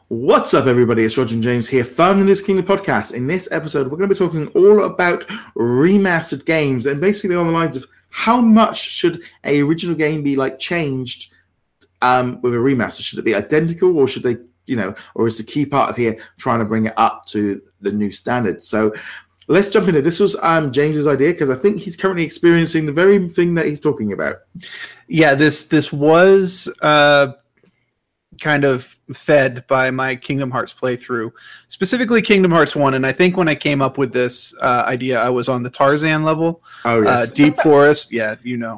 What's up, everybody? It's Roger and James here, Fun in This Kingdom podcast. In this episode, we're going to be talking all about remastered games and basically on the lines of how much should a original game be changed with a remaster? Should it be identical, or should they, or is the key part of here trying to bring it up to the new standard? So let's jump into it. This was James's idea because I think he's currently experiencing the very thing that he's talking about. Yeah, this was kind of fed by my Kingdom Hearts playthrough, specifically Kingdom Hearts 1. And I think when I came up with this idea, I was on the Tarzan level. Oh, yes. Deep Forest. Yeah,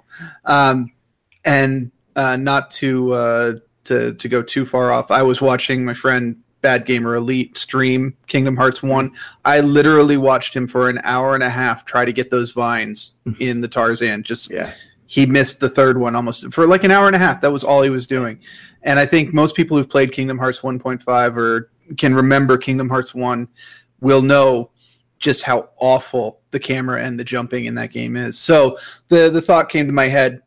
and not to go too far off, I was watching my friend Bad Gamer Elite stream Kingdom Hearts 1. I literally watched him for an hour and a half try to get those vines in the Tarzan. He missed the third one almost for an hour and a half. That was all he was doing. And I think most people who've played Kingdom Hearts 1.5 or can remember Kingdom Hearts 1 will know just how awful the camera and the jumping in that game is. So the thought came to my head,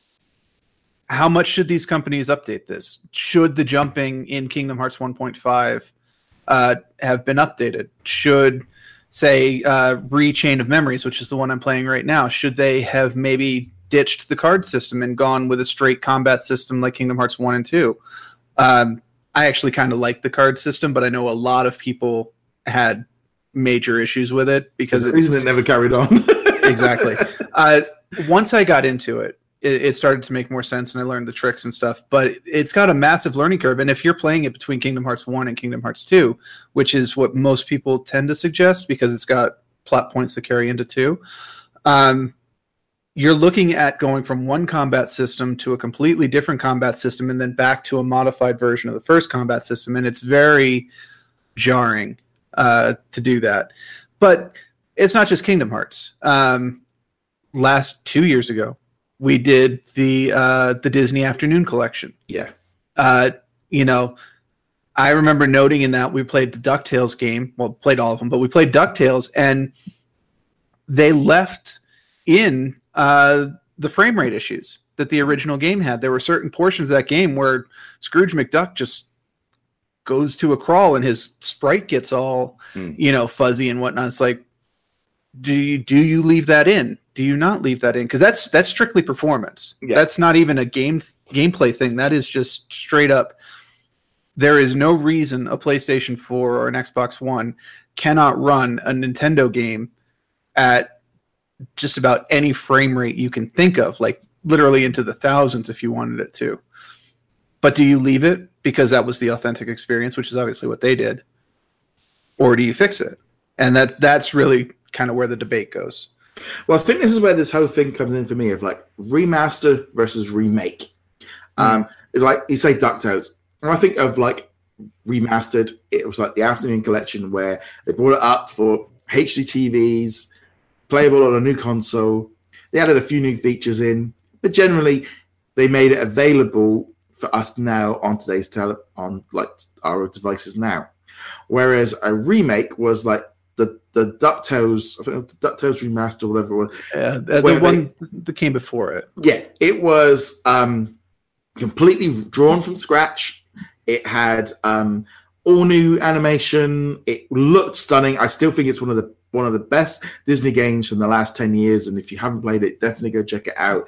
how much should these companies update this? Should the jumping in Kingdom Hearts 1.5 have been updated? Should, say, Re-Chain of Memories, which is the one I'm playing right now, should they have maybe ditched the card system and gone with a straight combat system like Kingdom Hearts 1 and 2? I actually kind of like the card system, but I know a lot of people had major issues with it because the reason it never carried on. Exactly. Once I got into it, it started to make more sense and I learned the tricks and stuff, but it's got a massive learning curve. And if you're playing it between Kingdom Hearts 1 and Kingdom Hearts 2, which is what most people tend to suggest because it's got plot points that carry into 2, you're looking at going from one combat system to a completely different combat system and then back to a modified version of the first combat system. And it's very jarring to do that. But it's not just Kingdom Hearts. Last 2 years ago, we did the Disney Afternoon Collection. Yeah. I remember noting in that we played the DuckTales game. Well, played all of them, but we played DuckTales, and they left in the frame rate issues that the original game had. There were certain portions of that game where Scrooge McDuck just goes to a crawl and his sprite gets all, fuzzy and whatnot. It's like, do you leave that in? Do you not leave that in? Because that's strictly performance. Yeah. That's not even a gameplay thing. That is just straight up. There is no reason a PlayStation 4 or an Xbox One cannot run a Nintendo game at just about any frame rate you can think of, like literally into the thousands if you wanted it to. But do you leave it because that was the authentic experience, which is obviously what they did? Or do you fix it? And that's really kind of where the debate goes. Well, I think this is where this whole thing comes in for me of remaster versus remake. Like you say, DuckTales. And I think of remastered, it was like the Afternoon Collection where they brought it up for HD TVs, playable on a new console. They added a few new features in, but generally they made it available for us now on today's on our devices now. Whereas a remake was the DuckTales, I think it was the DuckTales remaster, whatever it was. Yeah, the one that came before it. Yeah, it was completely drawn from scratch. It had all new animation. It looked stunning. I still think it's one of the best Disney games from the last 10 years. And if you haven't played it, definitely go check it out.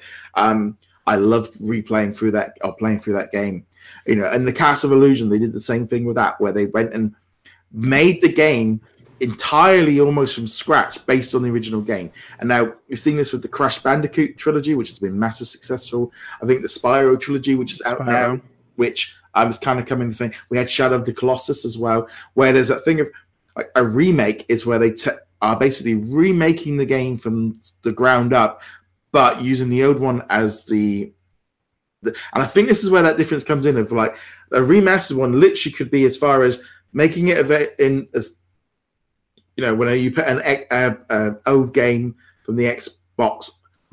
I loved playing through that game. And the Castle of Illusion, they did the same thing with that, where they went and made the game entirely almost from scratch based on the original game. And now we've seen this with the Crash Bandicoot trilogy, which has been massive successful. I think the Spyro trilogy, which is out now, which was kind of coming the thing. We had Shadow of the Colossus as well, where there's that thing of a remake is where they are basically remaking the game from the ground up, but using the old one as the and I think this is where that difference comes in of a remastered one literally could be as far as making it in as when you put an old game from the Xbox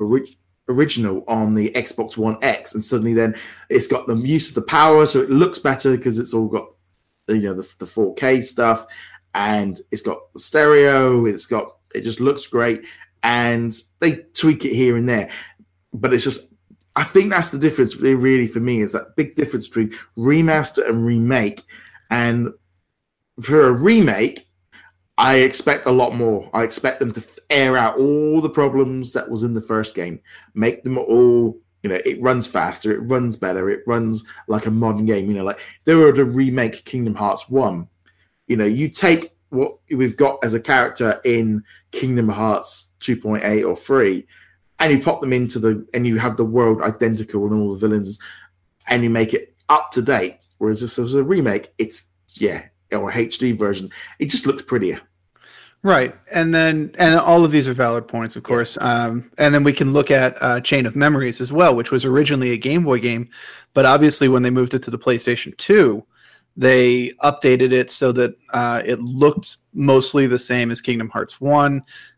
original on the Xbox One X, and suddenly then it's got the use of the power, so it looks better because it's all got the 4K stuff, and it's got the stereo. It just looks great, and they tweak it here and there, but it's just. I think that's the difference really for me, is that big difference between remaster and remake. And for a remake, I expect a lot more. I expect them to air out all the problems that was in the first game, make them all, it runs faster, it runs better, it runs like a modern game. Like if they were to remake Kingdom Hearts 1, you take what we've got as a character in Kingdom Hearts 2.8 or 3, and you pop them and you have the world identical and all the villains, and you make it up to date. Whereas this is a remake, or HD version, it just looks prettier. Right. And all of these are valid points, of course. And then we can look at Chain of Memories as well, which was originally a Game Boy game. But obviously when they moved it to the PlayStation 2, they updated it so that it looked mostly the same as Kingdom Hearts 1.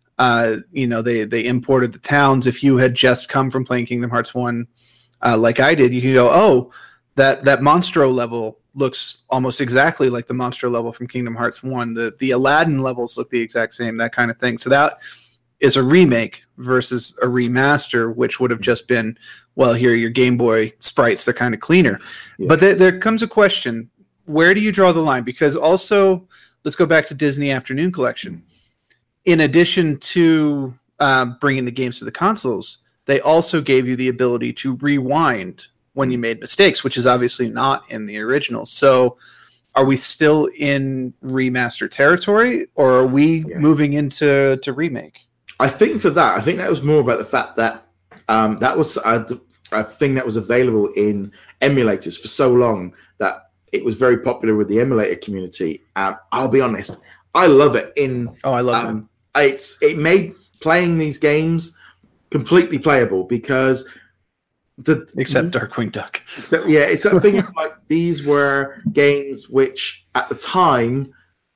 They imported the towns. If you had just come from playing Kingdom Hearts 1 like I did, you can go, oh, that Monstro level looks almost exactly like the Monstro level from Kingdom Hearts 1. The Aladdin levels look the exact same, that kind of thing. So that is a remake versus a remaster, which would have just been, well, here are your Game Boy sprites. They're kind of cleaner. Yeah. But there comes a question. Where do you draw the line? Because also, let's go back to Disney Afternoon Collection. In addition to bringing the games to the consoles, they also gave you the ability to rewind when you made mistakes, which is obviously not in the original. So are we still in remaster territory, or are we moving into remake? I think that was more about the fact that that was a thing that was available in emulators for so long that it was very popular with the emulator community. I'll be honest, I love it. I love it. It made playing these games completely playable because except Darkwing Duck. It's that thing of like these were games which at the time,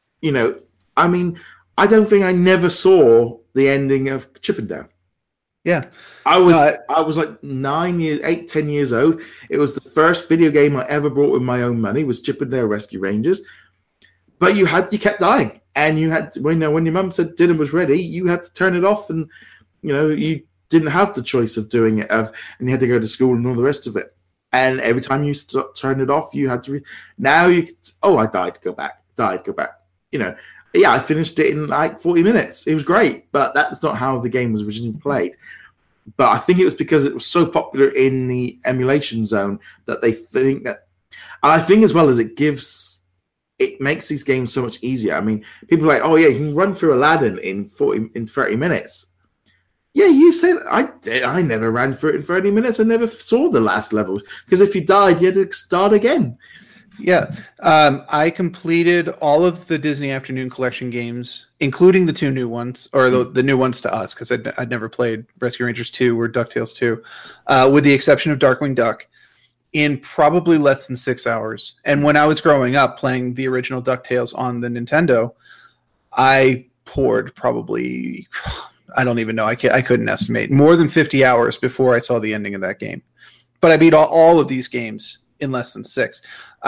I don't think I never saw the ending of Chip 'n Dale. Yeah. I was like 10 years old. It was the first video game I ever bought with my own money, was Chip 'n Dale Rescue Rangers. But you kept dying, and you had to, when your mum said dinner was ready, you had to turn it off, and you didn't have the choice of doing it, and you had to go to school and all the rest of it. And every time you turned it off, you had to. Now you could. Oh, I died. Go back. Died. Go back. I finished it in like 40 minutes. It was great, but that's not how the game was originally played. But I think it was because it was so popular in the emulation zone that they think that. And I think as well as it makes these games so much easier. I mean, people are like, oh yeah, you can run through Aladdin in 30 minutes. Yeah, you said I did. I never ran through it in 30 minutes. I never saw the last levels because if you died, you had to start again. Yeah, I completed all of the Disney Afternoon Collection games, including the two new ones, or the new ones to us, because I'd never played Rescue Rangers 2 or DuckTales 2, with the exception of Darkwing Duck, in probably less than 6 hours. And when I was growing up playing the original DuckTales on the Nintendo, I poured probably, I don't even know, I couldn't estimate, more than 50 hours before I saw the ending of that game. But I beat all of these games in less than 6.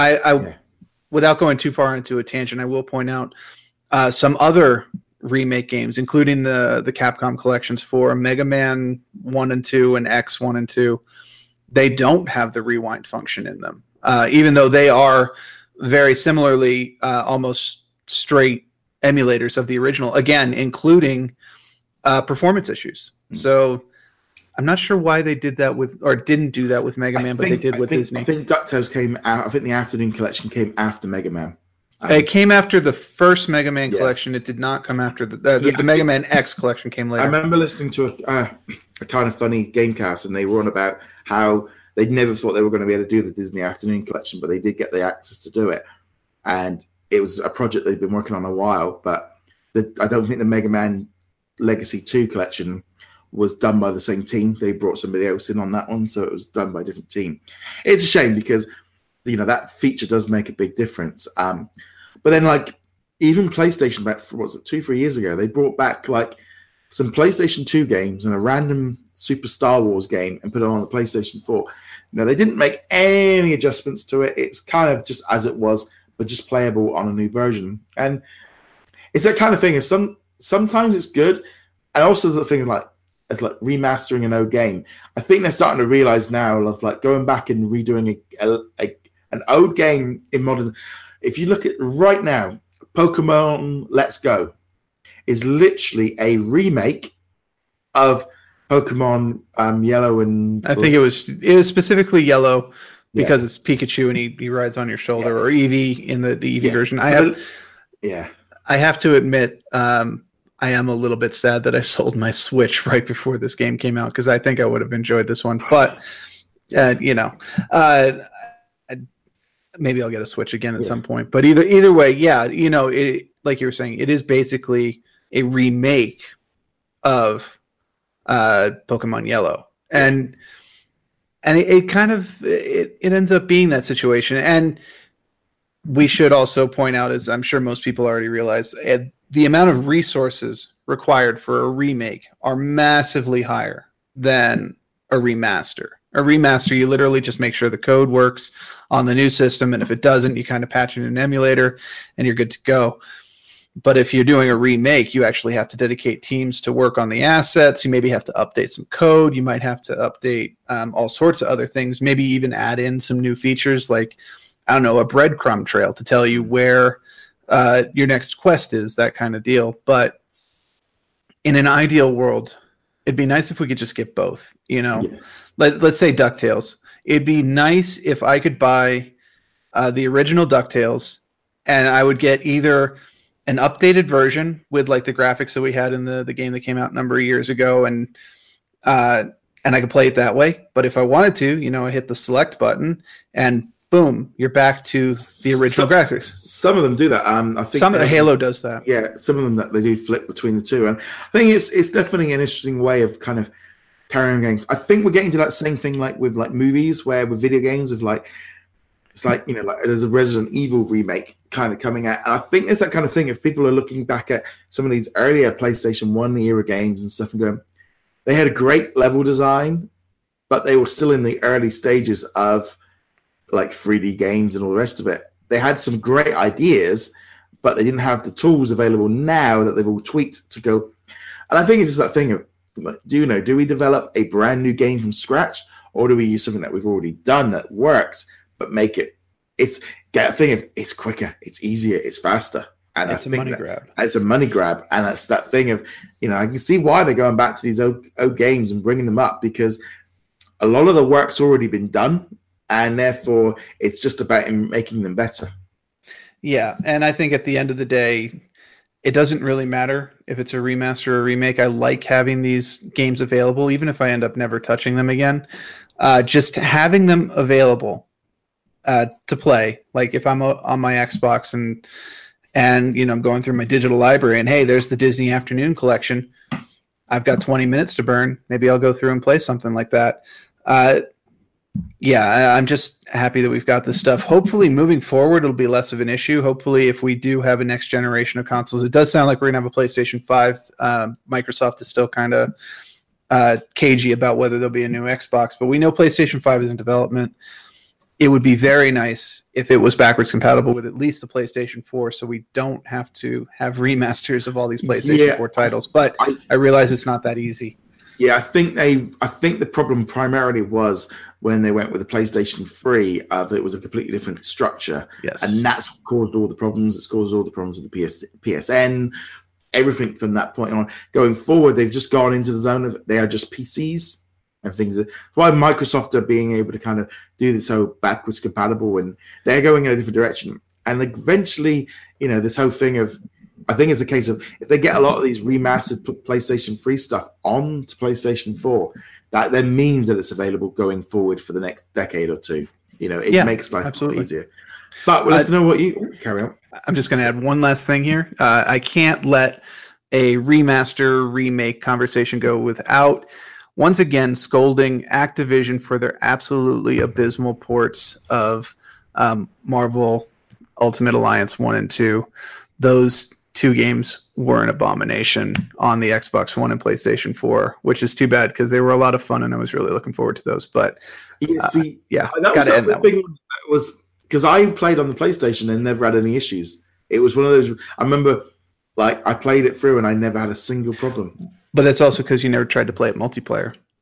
Without going too far into a tangent, I will point out some other remake games, including the Capcom collections for Mega Man 1 and 2 and X 1 and 2. They don't have the rewind function in them, even though they are very similarly almost straight emulators of the original, again, including performance issues. So I'm not sure why they did that didn't do that with Mega Man, but they did with Disney. I think DuckTales came out. I think the Afternoon Collection came after Mega Man. It came after the first Mega Man collection. It did not come after the Mega Man X collection came later. I remember listening to a kind of funny Gamecast, and they were on about how they never thought they were going to be able to do the Disney Afternoon Collection, but they did get the access to do it. And it was a project they'd been working on a while, but I don't think the Mega Man Legacy 2 collection was done by the same team. They brought somebody else in on that one, so it was done by a different team. It's a shame because, that feature does make a big difference. But then, like, even PlayStation back, 2-3 years ago, they brought back, like, some PlayStation 2 games and a random Super Star Wars game and put it on the PlayStation 4. They didn't make any adjustments to it. It's kind of just as it was, but just playable on a new version. And it's that kind of thing. Sometimes it's good, and also the thing of, like, it's like remastering an old game. I think they're starting to realize now of like going back and redoing an old game in modern. If you look at right now, Pokemon Let's Go is literally a remake of Pokemon Yellow and I think it was specifically Yellow because it's Pikachu and he rides on your shoulder, or Eevee in the Eevee version. I have to admit, I am a little bit sad that I sold my Switch right before this game came out because I think I would have enjoyed this one. But maybe I'll get a Switch again at some point. But either way, like you were saying, it is basically a remake of Pokemon Yellow, and it kind of it ends up being that situation. And we should also point out, as I'm sure most people already realize, the amount of resources required for a remake are massively higher than a remaster. A remaster, you literally just make sure the code works on the new system, and if it doesn't, you kind of patch in an emulator and you're good to go. But if you're doing a remake, you actually have to dedicate teams to work on the assets. You maybe have to update some code. You might have to update all sorts of other things, maybe even add in some new features like, I don't know, a breadcrumb trail to tell you where your next quest is, that kind of deal. But in an ideal world, it'd be nice if we could just get both, Let's say DuckTales. It'd be nice if I could buy the original DuckTales and I would get either an updated version with like the graphics that we had in the game that came out a number of years ago, and I could play it that way. But if I wanted to, I hit the select button and boom, you're back to the original graphics. Some of them do that. I think some of the Halo does that. Yeah, some of them that they do flip between the two, and I think it's definitely an interesting way of kind of carrying games. I think we're getting to that same thing like with like movies, where with video games of like it's like like there's a Resident Evil remake kind of coming out, and I think it's that kind of thing. If people are looking back at some of these earlier PlayStation 1 era games and stuff and going, they had a great level design, but they were still in the early stages of like 3D games and all the rest of it. They had some great ideas, but they didn't have the tools available now that they've all tweaked to go. And I think it's just that thing of, do we develop a brand new game from scratch, or do we use something that we've already done that works, but make it, it's quicker, it's easier, it's faster. And it's a money grab. It's a money grab. And that's that thing of, I can see why they're going back to these old games and bringing them up, because a lot of the work's already been done. And therefore, it's just about making them better. Yeah, and I think at the end of the day, it doesn't really matter if it's a remaster or a remake. I like having these games available, even if I end up never touching them again. Just having them available to play. Like if I'm on my Xbox and I'm going through my digital library, and hey, there's the Disney Afternoon Collection. I've got 20 minutes to burn. Maybe I'll go through and play something like that. Yeah, I'm just happy that we've got this stuff. Hopefully, moving forward, it'll be less of an issue. Hopefully, if we do have a next generation of consoles, it does sound like we're going to have a PlayStation 5. Microsoft is still kind of cagey about whether there'll be a new Xbox, but we know PlayStation 5 is in development. It would be very nice if it was backwards compatible with at least the PlayStation 4, so we don't have to have remasters of all these PlayStation 4 titles. But I realize it's not that easy. Yeah, I think the problem primarily was when they went with the PlayStation 3, that it was a completely different structure. Yes. And that's what caused all the problems. It's caused all the problems with the PSN, everything from that point on. Going forward, they've just gone into the zone of they are just PCs and things. That's why Microsoft are being able to kind of do this so backwards compatible, and they're going in a different direction. And eventually, this whole thing of, I think it's a case of if they get a lot of these remastered PlayStation 3 stuff onto PlayStation 4, that then means that it's available going forward for the next decade or two. It makes life a lot easier. But we'll have to know what you carry on. I'm just going to add one last thing here. I can't let a remaster remake conversation go without once again scolding Activision for their absolutely abysmal ports of Marvel Ultimate Alliance 1 and 2. Those two games were an abomination on the Xbox One and PlayStation 4, which is too bad because they were a lot of fun and I was really looking forward to those. But got to end that one. Was because I played on the PlayStation and never had any issues. It was one of those. I remember, I played it through and I never had a single problem. But that's also because you never tried to play it multiplayer.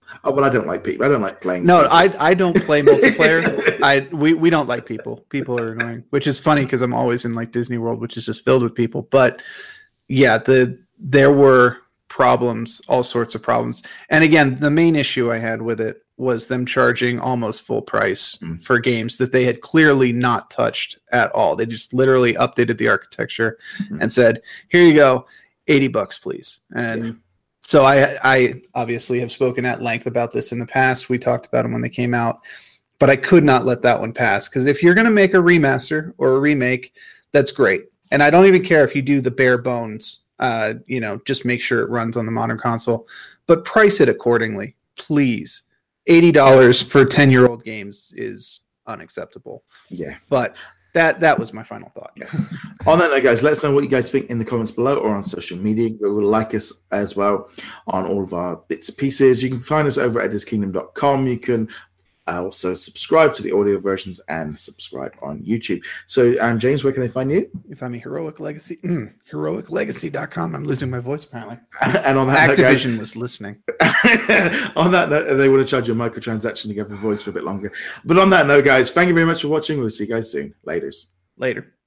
Oh, well, I don't like people. I don't like playing. No, people. I don't play multiplayer. We don't like people. People are annoying, which is funny because I'm always in like Disney World, which is just filled with people. But yeah, there were problems, all sorts of problems. And again, the main issue I had with it was them charging almost full price for games that they had clearly not touched at all. They just literally updated the architecture and said, "Here you go, $80, please." And so I obviously have spoken at length about this in the past. We talked about them when they came out, but I could not let that one pass, because if you're going to make a remaster or a remake, that's great. And I don't even care if you do the bare bones, just make sure it runs on the modern console, but price it accordingly, please. $80 for 10-year-old games is unacceptable. Yeah. But that was my final thought. Yes. On that note, guys, let us know what you guys think in the comments below or on social media. You will like us as well on all of our bits and pieces. You can find us over at thiskingdom.com. You can also subscribe to the audio versions and subscribe on YouTube. So, James, where can they find you? You find me Heroic Legacy, heroiclegacy.com. I'm losing my voice apparently. And on that Activision note, was listening. On that note, they want to charge you a microtransaction to get the voice for a bit longer. But on that note, guys, thank you very much for watching. We'll see you guys soon. Later.